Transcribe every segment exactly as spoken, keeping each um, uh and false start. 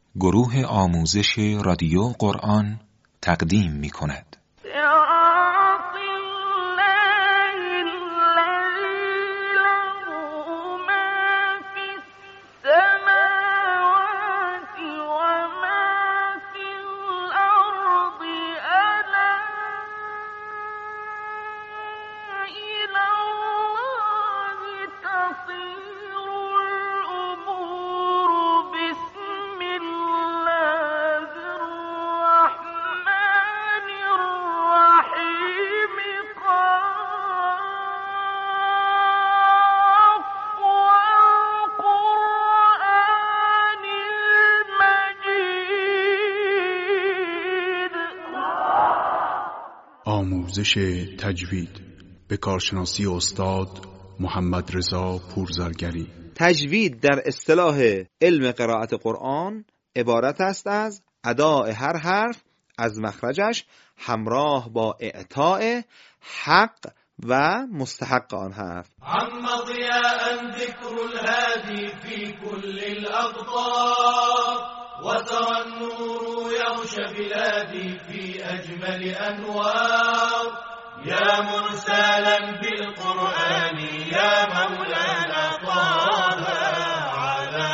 گروه آموزش رادیو قرآن تقدیم می کند. آموزش تجوید به کارشناسی استاد محمد رضا پورزرگری. تجوید در اصطلاح علم قرائت قرآن عبارت است از اداء هر حرف از مخرجش همراه با اعطاء حق و مستحق آن حرف. عم ضیاء ذکر الهادی فی کل الاقطار وسرى النور يغشى بلادي في أجمل أنوار يا مرسلا بالقرآن يا مولانا طه على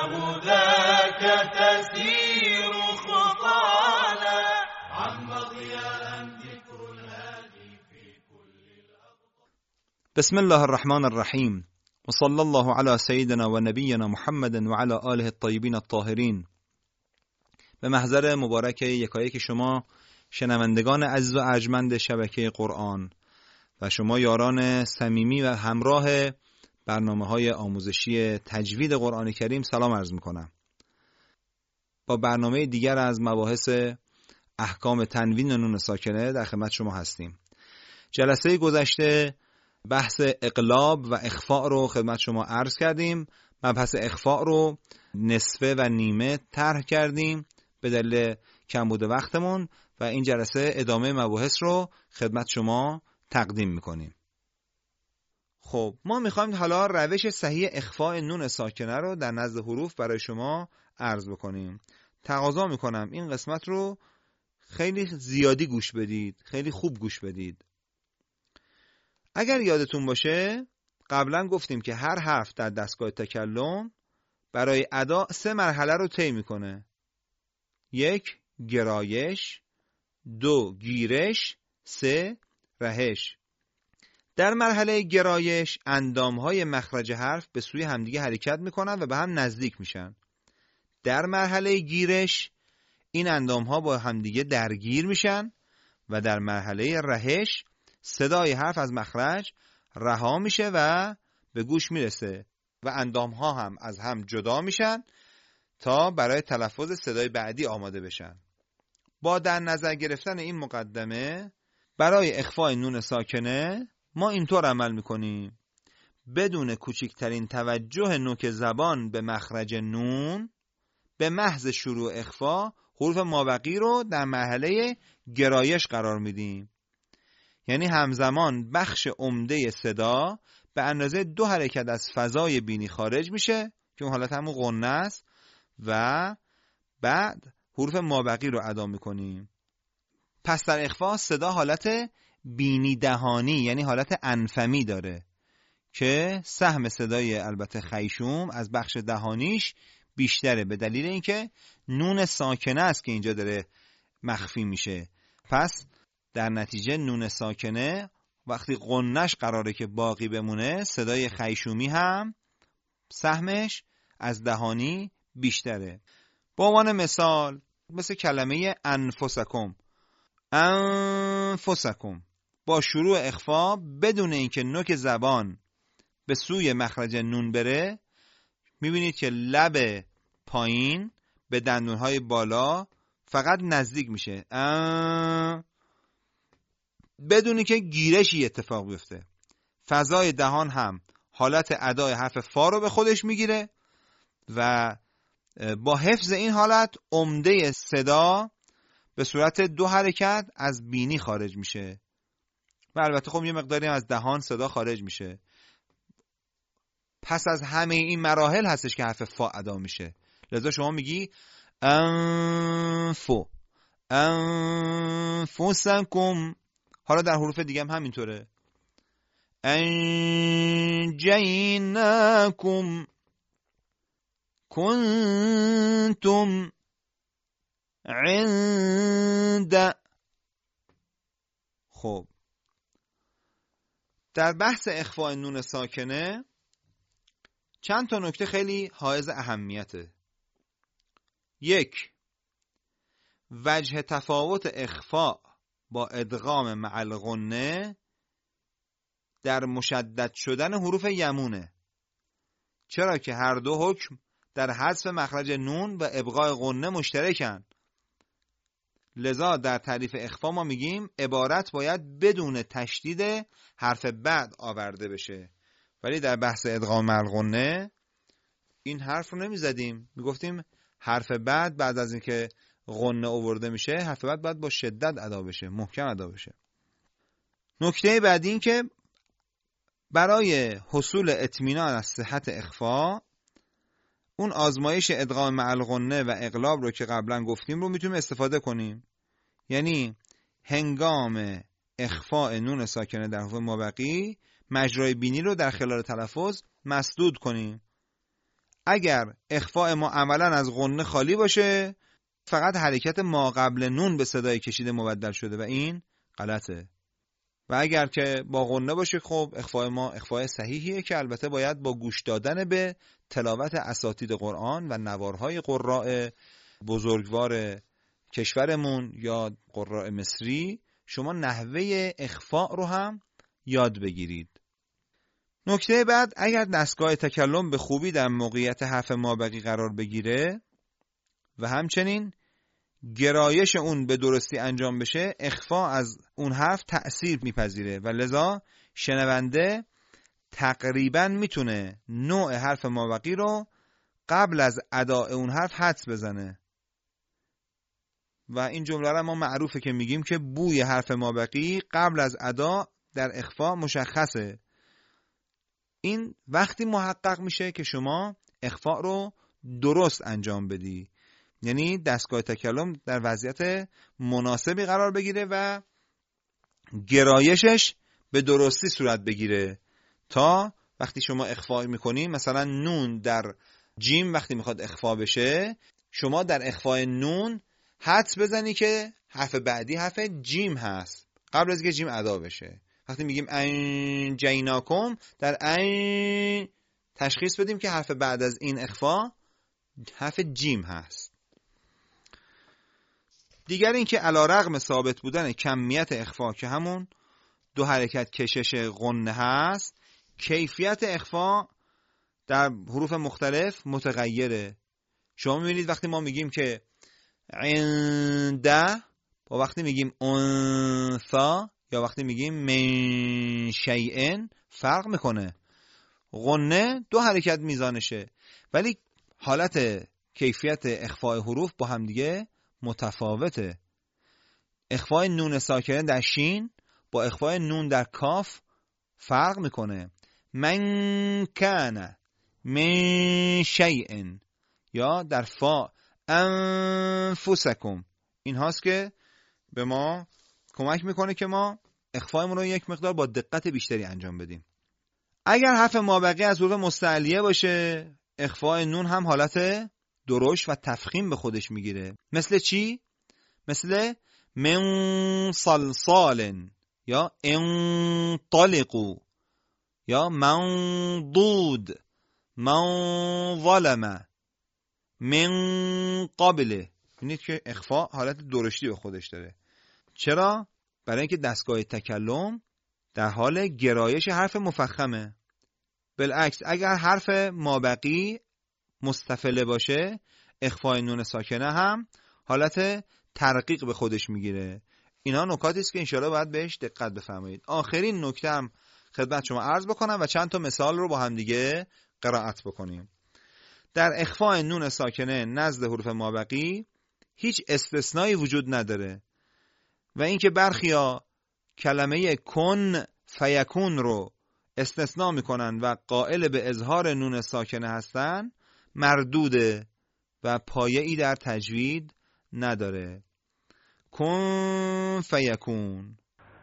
هداك تسير خطانا عم ضياء ذكر الهادي في كل الأقطار. بسم الله الرحمن الرحیم و صلی الله علی سیدنا و نبینا محمد و علی آله الطیبین الطاهرین. به محضر مبارک یکایک شما شنوندگان عزیز و ارجمند شبکه قرآن و شما یاران صمیمی و همراه برنامه‌های آموزشی تجوید قرآن کریم سلام عرض می‌کنم. با برنامه دیگر از مباحث احکام تنوین نون ساکنه در خدمت شما هستیم. جلسه گذشته بحث اقلاب و اخفاء رو خدمت شما عرض کردیم. مبحث اخفاء رو نصفه و نیمه طرح کردیم به دلیل کمبود وقتمون و این جلسه ادامه مباحث رو خدمت شما تقدیم میکنیم. خب ما میخوایم حالا روش صحیح اخفاء نون ساکنه رو در نزد حروف برای شما عرض بکنیم. تقاضا میکنم این قسمت رو خیلی زیادی گوش بدید، خیلی خوب گوش بدید. اگر یادتون باشه قبلا گفتیم که هر حرف در دستگاه تکلم برای ادا سه مرحله رو طی میکنه. یک، گرایش، دو، گیرش، سه، رهش. در مرحله گرایش اندامهای مخرج حرف به سوی همدیگه حرکت میکنن و به هم نزدیک میشن. در مرحله گیرش این اندامها با همدیگه درگیر میشن و در مرحله رهش صدای حرف از مخرج رها میشه و به گوش میرسه و اندامها هم از هم جدا میشن تا برای تلفظ صدای بعدی آماده بشن. با در نظر گرفتن این مقدمه برای اخفاء نون ساکنه ما اینطور عمل میکنیم: بدون کوچکترین توجه نوک زبان به مخرج نون به محض شروع اخفاء حروف مابقی رو در مرحله گرایش قرار میدیم. یعنی همزمان بخش عمده صدا به اندازه دو حرکت از فضای بینی خارج میشه که اون حالت همون غنه است و بعد حروف مابقی رو ادا میکنیم. پس در اخفاء صدا حالت بینی دهانی یعنی حالت انفمی داره که سهم صدای البته خیشوم از بخش دهانیش بیشتره به دلیل اینکه نون ساکنه است که اینجا داره مخفی میشه. پس در نتیجه نون ساکنه وقتی غنش قراره که باقی بمونه صدای خیشومی هم سهمش از دهانی بیشتره. با عنوان مثال مثل کلمه انفسکم، انفسکم با شروع اخفا بدون اینکه نوک زبان به سوی مخرج نون بره میبینید که لب پایین به دندونهای بالا فقط نزدیک میشه ان، بدونی که گیرشی اتفاق بیفته. فضای دهان هم حالت ادای حرف فا رو به خودش میگیره و با حفظ این حالت عمده صدا به صورت دو حرکت از بینی خارج میشه و البته خب یه مقداری از دهان صدا خارج میشه. پس از همه این مراحل هستش که حرف فا ادا میشه. لذا شما میگی انفو انفسکم. حالا در حروف دیگه هم همینطوره. انجیناکم کنتم عند. خب در بحث اخفاء نون ساکنه چند تا نکته خیلی حائز اهمیته. یک، وجه تفاوت اخفاء با ادغام مع الغنه در مشدد شدن حروف یمونه، چرا که هر دو حکم در حذف مخرج نون و ابقاء غنه مشترکن. لذا در تعریف اخفا ما میگیم عبارت باید بدون تشدید حرف بعد آورده بشه، ولی در بحث ادغام مع الغنه این حرف رو نمیزدیم، میگفتیم حرف بعد بعد از اینکه غنه آورده میشه حرف بعد باید با شدت ادا بشه، محکم ادا بشه. نکته بعدی این که برای حصول اطمینان از صحت اخفا اون آزمایش ادغام مع الغنه و اقلاب رو که قبلا گفتیم رو میتونیم استفاده کنیم. یعنی هنگام اخفاء نون ساکنه در حروف مابقی مجرای بینی رو در خلال تلفظ مسدود کنیم. اگر اخفاء ما عملا از غنه خالی باشه فقط حرکت ما قبل نون به صدای کشیده مبدل شده و این غلطه. و اگر که با غنه باشه خب اخفاء ما اخفاء صحیحیه که البته باید با گوش دادن به تلاوت اساتید قرآن و نوارهای قراء بزرگوار کشورمون یا قراء مصری شما نحوه اخفاء رو هم یاد بگیرید. نکته بعد، اگر دستگاه تکلم به خوبی در موقعیت حرف مابقی قرار بگیره و همچنین گرایش اون به درستی انجام بشه اخفاء از اون حرف تأثیر میپذیره و لذا شنونده تقریبا میتونه نوع حرف مابقی رو قبل از اداء اون حرف حدس بزنه. و این جمله را ما معروفه که میگیم که بوی حرف مابقی قبل از ادا در اخفاء مشخصه. این وقتی محقق میشه که شما اخفاء رو درست انجام بدی، یعنی دستگاه تکلم در وضعیت مناسبی قرار بگیره و گرایشش به درستی صورت بگیره تا وقتی شما اخفاء میکنی، مثلا نون در جیم وقتی میخواد اخفاء بشه شما در اخفاء نون حدس بزنی که حرف بعدی حرف جیم هست قبل از اینکه جیم ادا بشه. وقتی میگیم انجیناکم در ان تشخیص بدیم که حرف بعد از این اخفاء حرف جیم هست. دیگر این که علی رغم ثابت بودن کمیت اخفاء که همون دو حرکت کشش غنه هست، کیفیت اخفاء در حروف مختلف متغیره. شما میبینید وقتی ما میگیم که عنده با وقتی میگیم انثا یا وقتی میگیم من شیئن فرق میکنه. غنه دو حرکت میزانشه ولی حالت کیفیت اخفاء حروف با هم دیگه متفاوته. اخفاء نون ساکنه در شین با اخفاء نون در کاف فرق میکنه. من کان من شیئن یا در فا انفسکم، این هاست که به ما کمک میکنه که ما اخفایمون رو یک مقدار با دقت بیشتری انجام بدیم. اگر حرف مابقی از حروف مستعلیه باشه اخفاء نون هم حالت درشت و تفخیم به خودش میگیره. مثل چی؟ مثل من صلصال یا انطلقوا یا منضود من ظلم من قبله. ببینید که اخفاء حالت درشتی به خودش داره. چرا؟ برای اینکه دستگاه تکلم در حال گرایش حرف مفخمه. بالعکس اگر حرف مابقی مستفله باشه اخفاء نون ساکنه هم حالت ترقیق به خودش میگیره. اینا نکاتی است که انشاءالله باید بهش دقت بفرمایید. آخرین نکته هم خدمت شما عرض بکنم و چند تا مثال رو با هم دیگه قرائت بکنیم. در اخفاء نون ساکنه نزد حروف مابقی هیچ استثنایی وجود نداره و اینکه برخیا کلمه کن فیکون رو استثناء میکنن و قائل به اظهار نون ساکنه هستن مردوده و پایه‌ای در تجوید نداره. کن فیکون.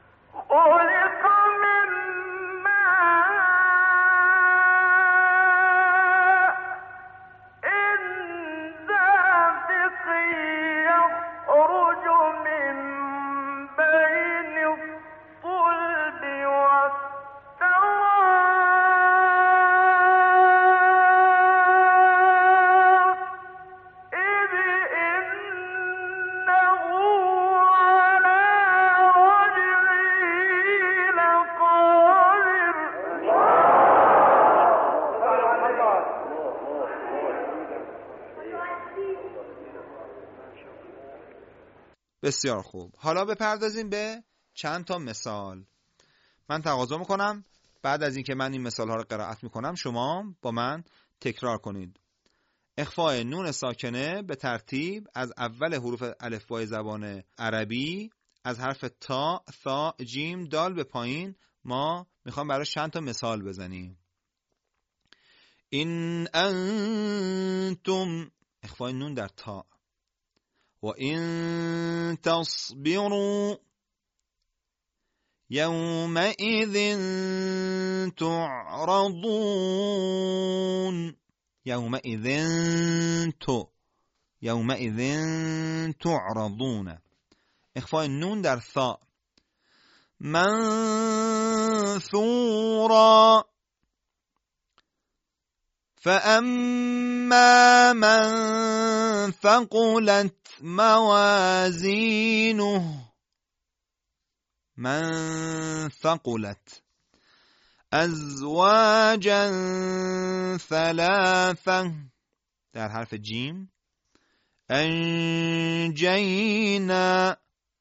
بسیار خوب. حالا بپردازیم به چند تا مثال. من تقاضا میکنم بعد از اینکه من این مثال ها رو قرائت میکنم شما با من تکرار کنید. اخفاء نون ساکنه به ترتیب از اول حروف الفبای زبان عربی از حرف تا، ثا، جیم، دال به پایین ما میخوام برای چند تا مثال بزنیم. این انتم، اخفاء نون در تا. و این تصبروا یومئذ تعرضون. یومئذ تو یومئذ تعرضون. اخفاء نون در ثا. منثورا فأما من ثقلت موازينه. من ثقلت. أزواجا ثلاثة در حرف جیم. أنجينا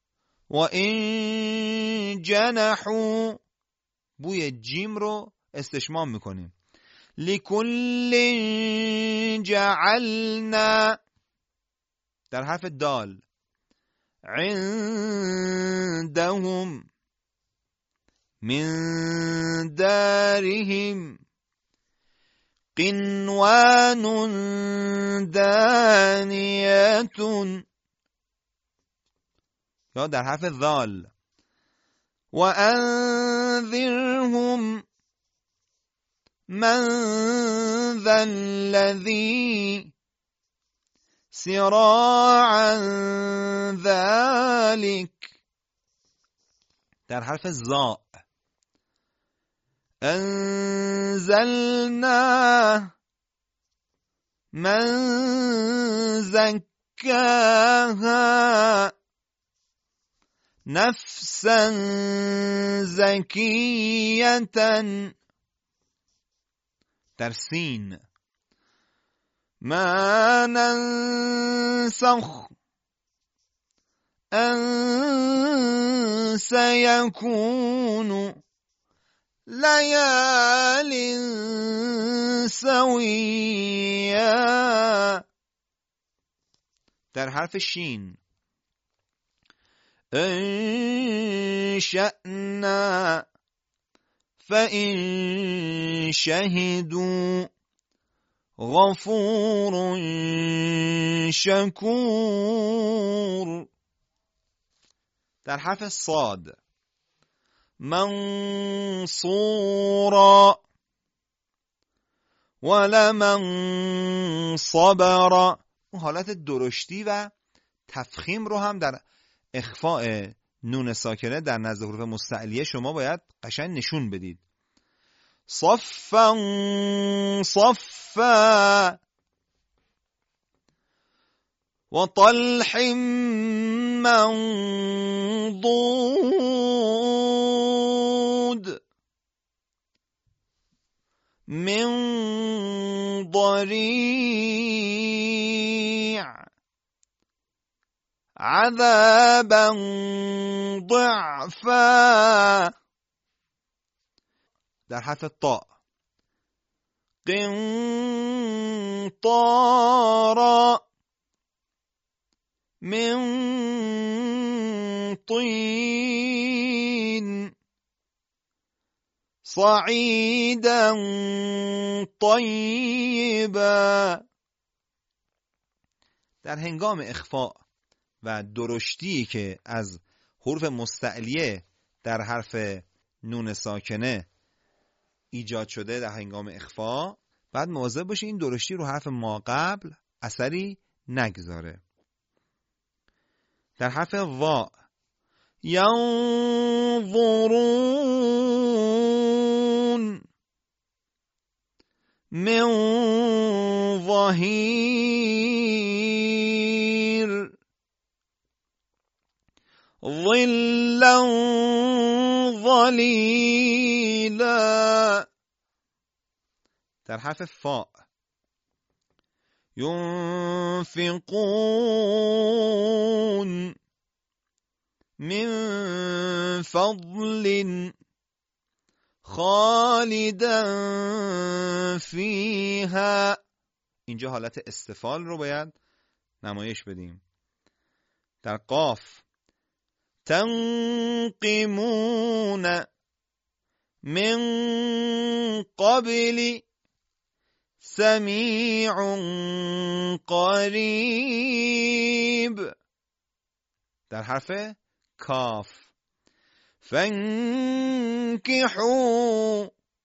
وإن جنحوا، بوی جیم رو استشمام میکنیم. لكل جعلنا در حرف دال. عندهم من دارهم قنوان دانية، یا در حرف ذال. وأنذرهم من ذا الذي سراعا ذلك در حرف زاء. أنزلنا من زكاها نفسا زكية در سین. ما ننسخ أن سيكون ليال سويا در حرف شین. انشأنا فإن شهدوا غفور شکور در حرف صاد. منصورا ولمن صبر. اون حالت درشتی و تفخیم رو هم در اخفاء نون ساکنه در نزد حروف مستعلیه شما باید قشنگ نشون بدید. صفا صفا و طلح منضود من ضریع عذابا ضعفا در حرف طاء. قنطارا من طين صعيدا طيبا در هنگام اخفاء و درشتی که از حروف مستعلیه در حرف نون ساکنه ایجاد شده در هنگام اخفاء، بعد مواظب باشی این درشتی رو حرف ما قبل اثری نگذاره. در حرف وا، ینظرون من ظهیر ظلا ظلیلا. در حرف فا، ينفقون من فضل خالدا فیها. اینجا حالت استفال رو باید نمایش بدیم. در قاف، تنقمون من قبل سمیع قریب. در حرف کاف، فانکحوا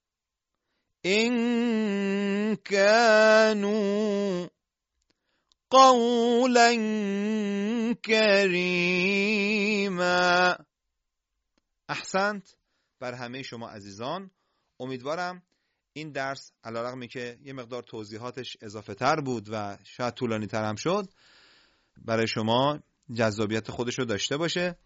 ان كانوا قولا کریما. احسنت بر همه شما عزیزان. امیدوارم این درس علیرغمی که یه مقدار توضیحاتش اضافه تر بود و شاید طولانی تر هم شد، برای شما جذابیت خودش رو داشته باشه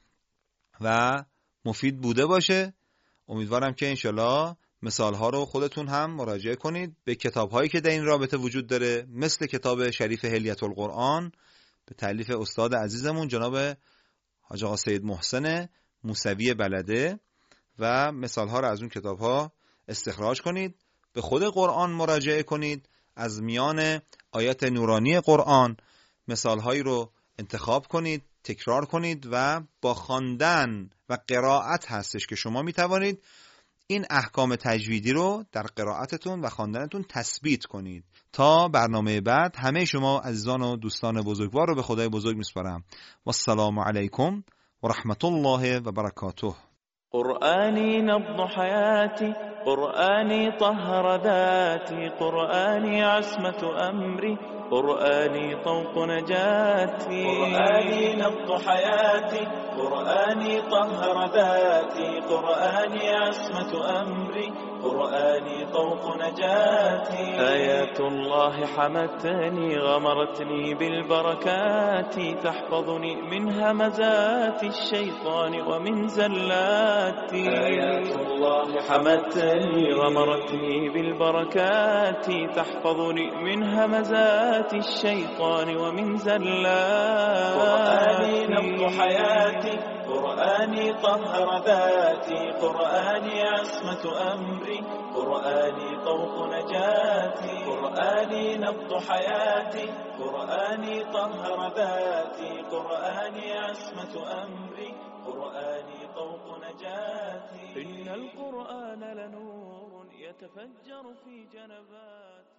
و مفید بوده باشه. امیدوارم که انشالله مثالها رو خودتون هم مراجعه کنید به کتاب‌هایی که در این رابطه وجود داره، مثل کتاب شریف حلیة القرآن به تألیف استاد عزیزمون جناب حاج آقا سید محسن موسوی بلده، و مثالها رو از اون کتاب‌ها استخراج کنید، به خود قرآن مراجعه کنید، از میان آیات نورانی قرآن مثالهایی رو انتخاب کنید، تکرار کنید و با خواندن و قرائت هستش که شما میتوانید این احکام تجویدی رو در قرائتتون و خواندنتون تثبیت کنید. تا برنامه بعد همه شما عزیزان و دوستان بزرگوار رو به خدای بزرگ میسپارم. و السلام علیکم و رحمت الله و برکاته. قرآني نبض حياتي، قرآني طهر ذاتي، قرآني عصمة أمري، قرآني طوق نجاتي. قرآني نبض حياتي، قرآني طهر ذاتي، قرآني عصمة أمري، قرآني طوق نجاتي. آيات الله حمتني غمرتني بالبركات، تحفظني من همزات الشيطان ومن زلاتي. آيات الله حمتني غمرتني بالبركات، تحفظني من همزات الشيطان ومن زلاتي. قرآني نبض حياتي، قرآني طهر ذاتي، قرآني عصمة أمري، قرآني طوق نجاتي. قرآني نبض حياتي، قرآني طهر ذاتي، قرآني عصمة أمري، قرآني طوق نجاتي. إن القرآن لنور يتفجر في جنباتي.